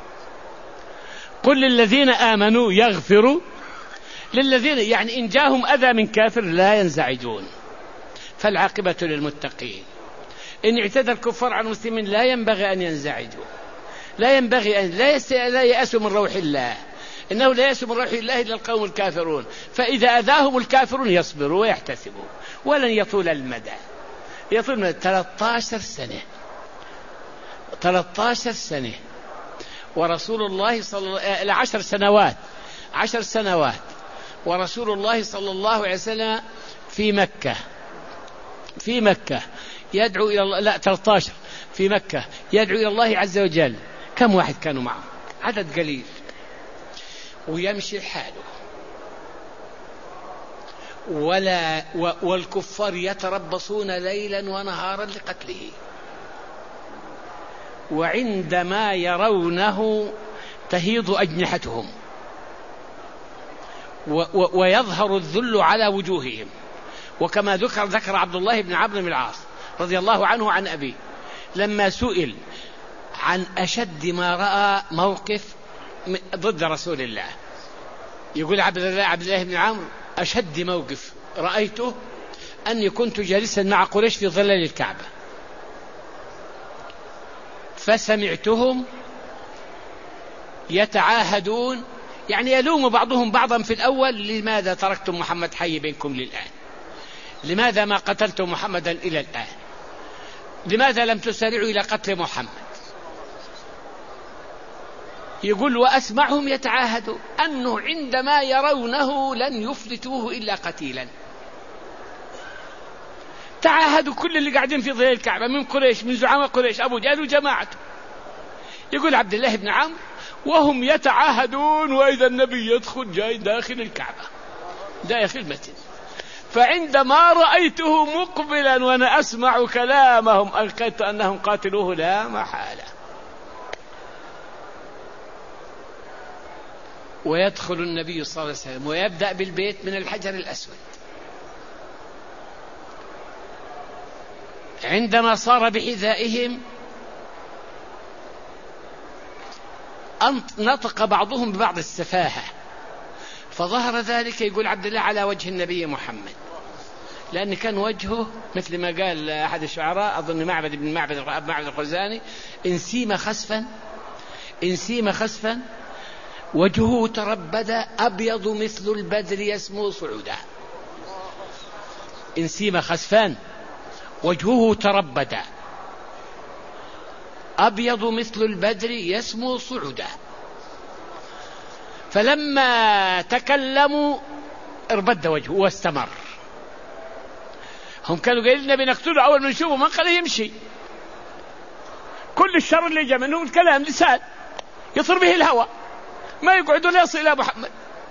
قل للذين آمنوا يغفروا للذين، يعني إن جاهم أذى من كافر لا ينزعجون، فالعاقبة للمتقين. إن اعتدى الكفار عن المسلمين لا ينبغي أن ينزعجوا، لا ينبغي أن لا يأسوا من روح الله، إنه لا يأس من روح الله إلا القوم الكافرون. فإذا أذاهم الكافرون يصبروا ويحتسبوا، ولن يطول المدى. يطول المدى ثلاثة عشر سنة، ثلاثة عشر سنة، ورسول الله صلى الله عليه وسلم عشر سنوات عشر سنوات ورسول الله صلى الله عليه وسلم في مكة في مكة يدعو إلى الله، لا ثلاثة عشر في مكة يدعو إلى الله عز وجل. كم واحد كانوا معه؟ عدد قليل، ويمشي حاله، ولا والكفار يتربصون ليلا ونهارا لقتله، وعندما يرونه تهيض أجنحتهم ويظهر الذل على وجوههم. وكما ذكر ذكر عبد الله بن عمرو بن العاص رضي الله عنه عن أبيه لما سئل عن أشد ما رأى موقف ضد رسول الله، يقول عبد الله عبد الله بن عمرو أشد موقف رأيته أني كنت جالسا مع قريش في ظلال الكعبة، فسمعتهم يتعاهدون، يعني يلوم بعضهم بعضا في الأول: لماذا تركتم محمد حي بينكم للآن؟ لماذا ما قتلتم محمدا إلى الآن؟ لماذا لم تسارعوا إلى قتل محمد؟ يقول: وأسمعهم يتعاهدوا أنه عندما يرونه لن يفلتوه إلا قتيلا. تعاهدوا كل اللي قاعدين في ظل الكعبة من قريش، من زعماء قريش، أبو جهل وجماعته. يقول عبد الله بن عمرو: وهم يتعاهدون وإذا النبي يدخل جاي داخل الكعبة داخل المسجد، فعندما رأيته مقبلا وأنا أسمع كلامهم ألقيت أنهم قاتلوه لا محالة. ويدخل النبي صلى الله عليه وسلم ويبدأ بالبيت من الحجر الأسود. عندما صار بحذائهم نطق بعضهم ببعض السفاهة، فظهر ذلك يقول عبد الله على وجه النبي محمد، لأن كان وجهه مثل ما قال أحد الشعراء أظن معبد بن معبد معبد الخزاني: إنسيم خسفا إنسيم خسفا وجهه تربد أبيض مثل البدر يسمو صعودا. إنسيم خسفان وجهه تربد أبيض مثل البدر يسمو صعودا. فلما تكلموا اربد وجهه واستمر. هم كانوا قايلين نبي نقتله أول ما نشوفه، ما قال يمشي، كل الشر اللي جاء منهم الكلام لسان يطر به الهوى، ما يقعدون يصل إلى محمد.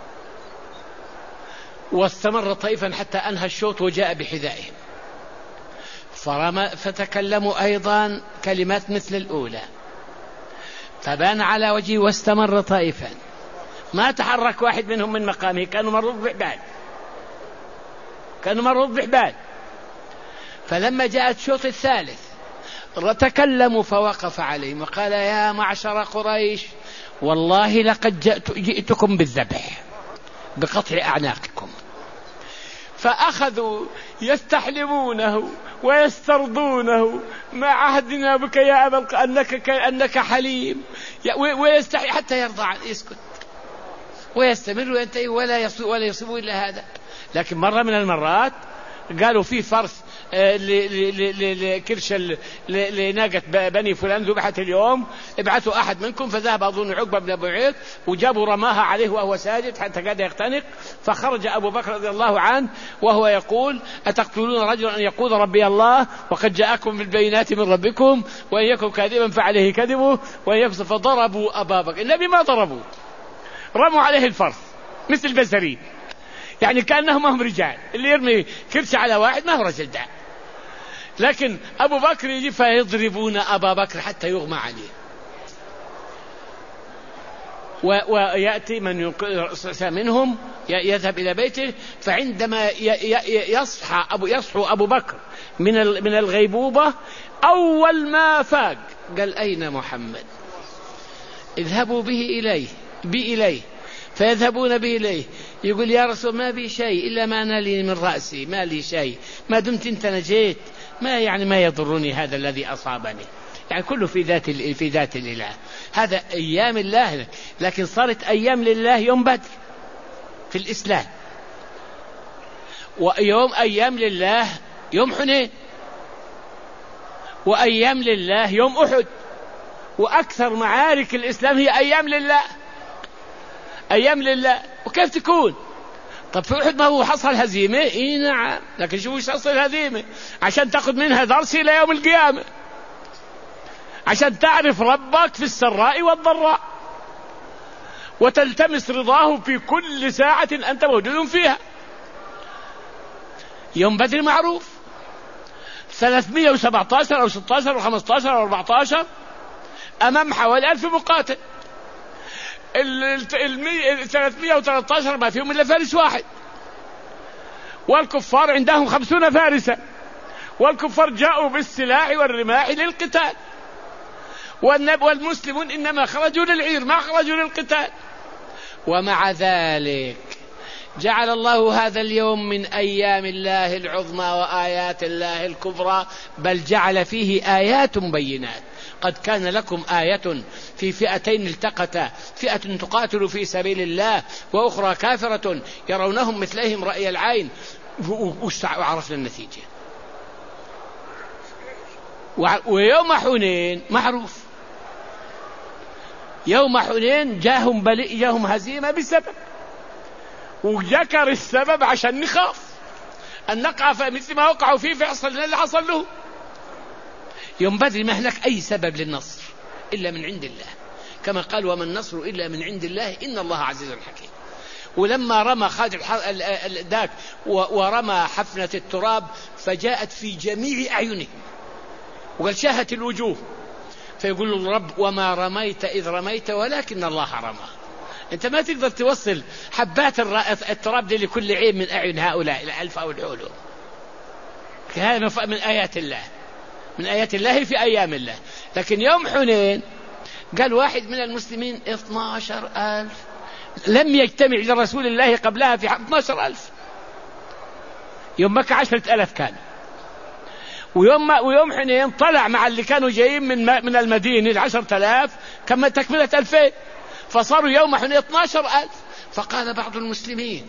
واستمر طيفا حتى أنهى الشوط وجاء بحذائهم، فرمى فتكلموا أيضا كلمات مثل الأولى، فبان على وجهه واستمر طائفا، ما تحرك واحد منهم من مقامه، كانوا مرض بحبال كانوا مرض بحبال فلما جاءت الشوط الثالث تكلموا فوقف عليهم وقال: يا معشر قريش، والله لقد جئت جئتكم بالذبح بقطع أعناقكم. فأخذوا يستحلمونه ويسترضونه: ما عهدنا بك يا أبا أنك أنك حليم، ويستحي حتى يرضى عن يسكت ويستمر وينتهي ولا يصيب ولا يصيب إلا هذا. لكن مرة من المرات قالوا في فرث لكرش لناقة بني فلان ذبحت اليوم، ابعثوا أحد منكم. فذهب أظن عقبة بن أبي معيط وجابوا رماها عليه وهو ساجد حتى قاد يختنق. فخرج أبو بكر رضي الله عنه وهو يقول: أتقتلون رجلا أن يقول ربي الله وقد جاءكم بالبينات من ربكم وإن يكن كاذبا فعليه كذبه وإن يكن. فضربوا أبا بكر. النبي ما ضربوا، رموا عليه الفرث مثل البزرين، يعني كأنهم هم رجال. اللي يرمي كرش على واحد ما هو رجل ده. لكن أبو بكر يجي فيضربون أبا بكر حتى يغمى عليه. ويأتي من منهم يذهب إلى بيته، فعندما يصحى أبو, يصحو أبو بكر من من الغيبوبة أول ما فاق قال: أين محمد؟ اذهبوا به إليه بي إليه. فيذهبون به إليه، يقول: يا رسول ما بي شيء إلا ما نالي من رأسي، ما لي شيء، ما دمت أنت نجيت، ما يعني ما يضرني هذا الذي أصابني. يعني كله في ذات في ذات الإله. هذا أيام الله، لكن صارت أيام لله يوم بدر في الإسلام، ويوم أيام لله يوم حنين، وأيام لله يوم أحد، وأكثر معارك الإسلام هي أيام لله أيام لله. وكيف تكون؟ طب في أحد ما هو حصل هزيمة؟ إيه نعم، لكن شو وش حصل هزيمة؟ عشان تأخذ منها درس إلى يوم القيامة، عشان تعرف ربك في السراء والضراء وتلتمس رضاه في كل ساعة أنت موجود فيها. يوم بدر معروف ثلاثمائة وسبعة عشر أو ستة عشر أو خمسة عشر أو أربعة عشر أمام حوالي ألف مقاتل. ثلاثمائة وثلاثة عشر ما فيهم إلا فارس واحد، والكفار عندهم خمسون فارسا، والكفار جاءوا بالسلاح والرماح للقتال، والمسلمون إنما خرجوا للعير ما خرجوا للقتال. ومع ذلك جعل الله هذا اليوم من أيام الله العظمى وآيات الله الكبرى، بل جعل فيه آيات بينات. قد كان لكم آية في فئتين التقتا، فئة تقاتل في سبيل الله وأخرى كافرة يرونهم مثلهم رأي العين. وعرفنا النتيجة. ويوم حنين معروف، يوم حنين جاهم بلئ جاهم هزيمة بسبب، وذكر السبب عشان نخاف أن نقع مثل ما وقعوا فيه فيحصل اللي حصل له. يوم بدر ما هناك أي سبب للنصر إلا من عند الله، كما قال: وما النصر إلا من عند الله إن الله عزيز حكيم. ولما رمى خالد ذاك ورمى حفنة التراب فجاءت في جميع أعينهم وقال: شاهت الوجوه. فيقول الرب: وما رميت إذ رميت ولكن الله رمى. أنت ما تقدر توصل حبات التراب دي لكل عين من أعين هؤلاء الألف أو العلوم. هذا من آيات الله، من آيات الله في أيام الله. لكن يوم حنين قال واحد من المسلمين اثنا عشر ألف، لم يجتمع لرسول الله قبلها في اثنا عشر ألف. يوم مكة عشرة ألف كان، ويوم ويوم حنين طلع مع اللي كانوا جايين من من المدينة العشرة آلاف كما تكملة ألفين، فصاروا يوم حنين اثنا عشر ألف. فقال بعض المسلمين: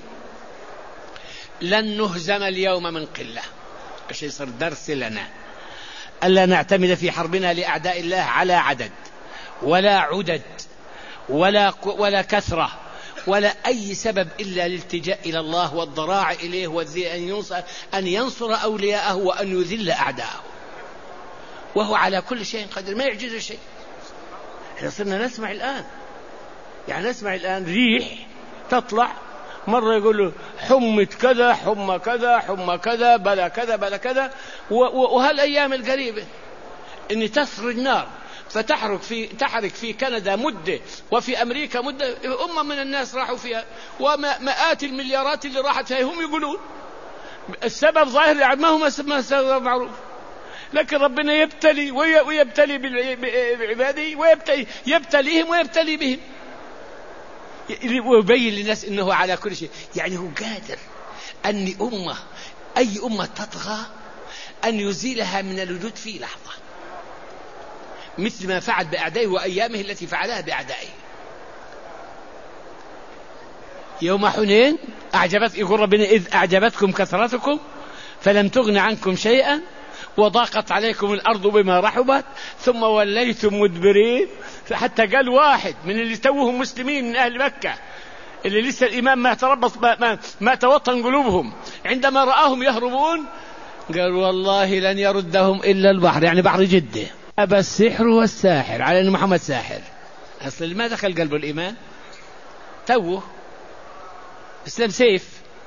لن نهزم اليوم من قلة. ايش يصير درس لنا ألا نعتمد في حربنا لأعداء الله على عدد ولا عدد ولا ولا كثرة ولا أي سبب إلا الالتجاء إلى الله والضراع إليه وأن ينصر, أن ينصر أولياءه وأن يذل أعداءه. وهو على كل شيء قدير، ما يعجزه شيء. احنا صرنا نسمع الآن، يعني نسمع الآن ريح تطلع، مرة يقول له حمة كذا حمى كذا حمى كذا بلا كذا بلا كذا، وهالأيام القريبة إن تسرج نار فتحرق في تحرق في كندا مدة وفي أمريكا مدة، أمة من الناس راحوا فيها، ومئات المليارات اللي راحت فيها هم يقولون السبب ظاهر، يعني ما هو سبب معروف، لكن ربنا يبتلي ويبتلي بعباده ويبتلي يبتليهم ويبتلي بهم، ويبين للناس إنه على كل شيء. يعني هو قادر أن أمة أي أمة تطغى أن يزيلها من الوجود في لحظة، مثل ما فعل بأعدائه وأيامه التي فعلها بأعدائه. يوم حنين أعجبت يقول ربنا إذ أعجبتكم كثرتكم فلم تغن عنكم شيئا وضاقت عليكم الأرض بما رحبت ثم وليتم مدبرين. حتى قال واحد من اللي توهم مسلمين من أهل مكة اللي لسه الإيمان ما تربص ما, ما, ما توطن قلوبهم، عندما رآهم يهربون قال والله لن يردهم إلا البحر، يعني بحر جدة. أبى السحر والساحر على أن محمد ساحر، أصل ما دخل قلبه الإيمان، توه اسلم سيف.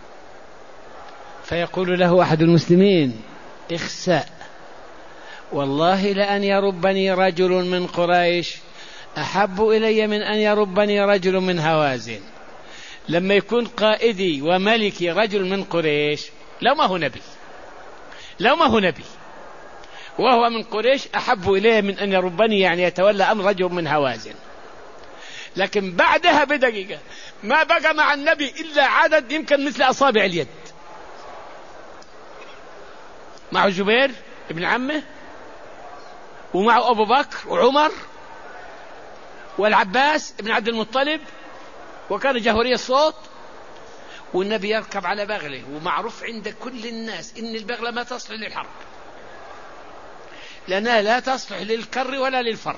فيقول له أحد المسلمين اخسأ والله لأن يربني رجل من قريش أحب إلي من أن يربني رجل من هوازن. لما يكون قائدي وملكي رجل من قريش، لو ما هو نبي لو ما هو نبي وهو من قريش أحب إليه من أن يربني، يعني يتولى أمر رجل من هوازن. لكن بعدها بدقيقة ما بقى مع النبي إلا عدد يمكن مثل أصابع اليد، معه جبير ابن عمه ومعه أبو بكر وعمر والعباس ابن عبد المطلب، وكان جهوري الصوت، والنبي يركب على بغله، ومعروف عند كل الناس إن البغلة ما تصلح للحرب لأنها لا تصلح للكر ولا للفر.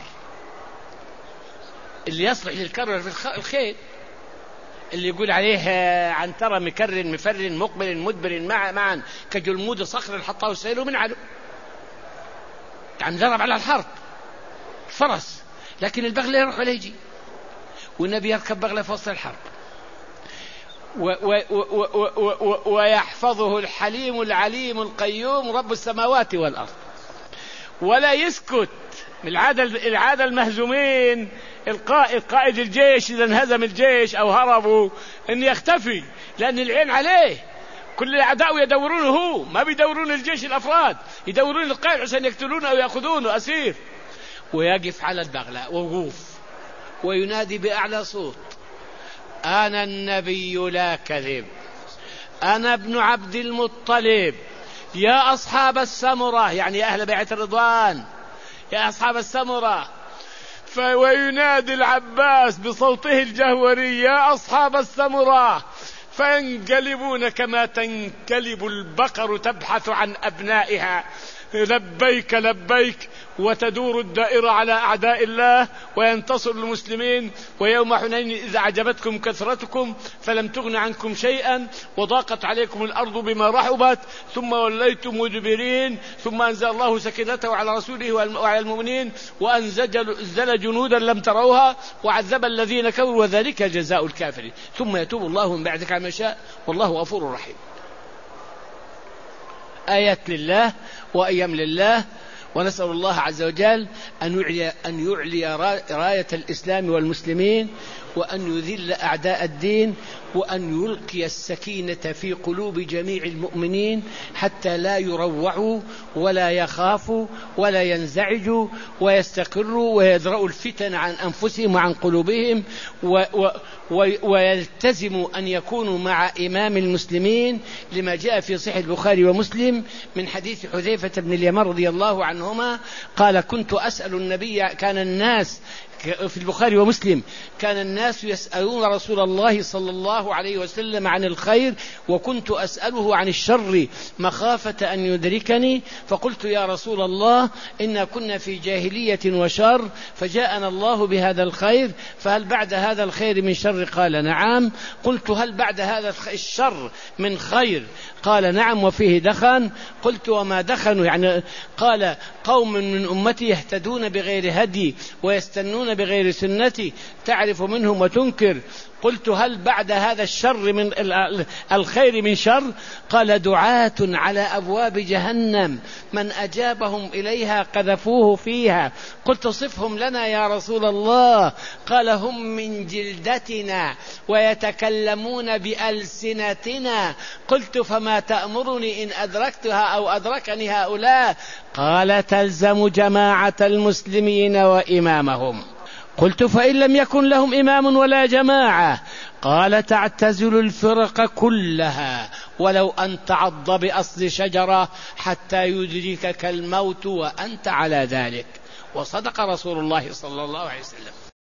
اللي يصلح للكر الخيل اللي يقول عليه عن ترى مكر مفر مقبل مدبر معا معا كجلمود صخر حطاه السيل من علو، يعني ضرب على الحرب فرس. لكن البغلة يروح ولا يجي، والنبي يركب بغلة في وسط الحرب و و و و و و ويحفظه الحليم العليم القيوم رب السماوات والأرض، ولا يسكت. العادة العادة المهزومين القائد قائد الجيش إذا انهزم الجيش أو هربوا أن يختفي، لأن العين عليه، كل الأعداء يدورونه هو، ما بيدورون الجيش الأفراد، يدورون القائد عشان يقتلونه أو يأخذونه أسير. ويقف على البغلة ووقوف وينادي بأعلى صوت أنا النبي لا كذب، أنا ابن عبد المطلب، يا أصحاب السمرة، يعني يا أهل بيعة الرضوان، يا أصحاب السمرة. وينادي العباس بصوته الجهوري يا أصحاب السمرة، فينقلبون كما تنقلب البقر تبحث عن أبنائها، لبيك لبيك، وتدور الدائرة على أعداء الله وينتصر المسلمين. ويوم حنين إذا أعجبتكم كثرتكم فلم تغن عنكم شيئا وضاقت عليكم الأرض بما رحبت ثم وليتم مدبرين، ثم أنزل الله سكينته على رسوله وعلى المؤمنين وأنزل جنودا لم تروها وعذب الذين كفروا وذلك جزاء الكافرين، ثم يتوب الله من بعد ما شاء والله غفور رحيم. آيات لله وأيام لله. ونسأل الله عز وجل أن يعلي, أن يعلي راية الإسلام والمسلمين، وأن يذل أعداء الدين، وأن يلقي السكينة في قلوب جميع المؤمنين حتى لا يروعوا ولا يخافوا ولا ينزعجوا ويستقروا ويدرأوا الفتن عن أنفسهم وعن قلوبهم، و و ويلتزموا أن يكونوا مع إمام المسلمين، لما جاء في صحيح البخاري ومسلم من حديث حذيفة بن اليمان رضي الله عنهما قال كنت أسأل يسأل النبي، كان الناس في البخاري ومسلم كان الناس يسألون رسول الله صلى الله عليه وسلم عن الخير، وكنت أسأله عن الشر مخافة أن يدركني، فقلت يا رسول الله إنا كنا في جاهلية وشر، فجاءنا الله بهذا الخير، فهل بعد هذا الخير من شر؟ قال نعم. قلت هل بعد هذا الشر من خير؟ قال نعم وفيه دخن. قلت وما دخن يعني؟ قال قوم من أمتي يهتدون بغير هدي ويستنون بغير سنتي، تعرف منهم وتنكر. قلت هل بعد هذا الشر من الخير من شر؟ قال دعاة على أبواب جهنم من أجابهم إليها قذفوه فيها. قلت صفهم لنا يا رسول الله. قال هم من جلدتنا ويتكلمون بألسنتنا. قلت فما تأمرني إن أدركتها أو أدركني هؤلاء؟ قال تلزم جماعة المسلمين وإمامهم. قلت فإن لم يكن لهم إمام ولا جماعة؟ قال تعتزل الفرق كلها ولو أن تعض بأصل شجرة حتى يدركك الموت وأنت على ذلك. وصدق رسول الله صلى الله عليه وسلم.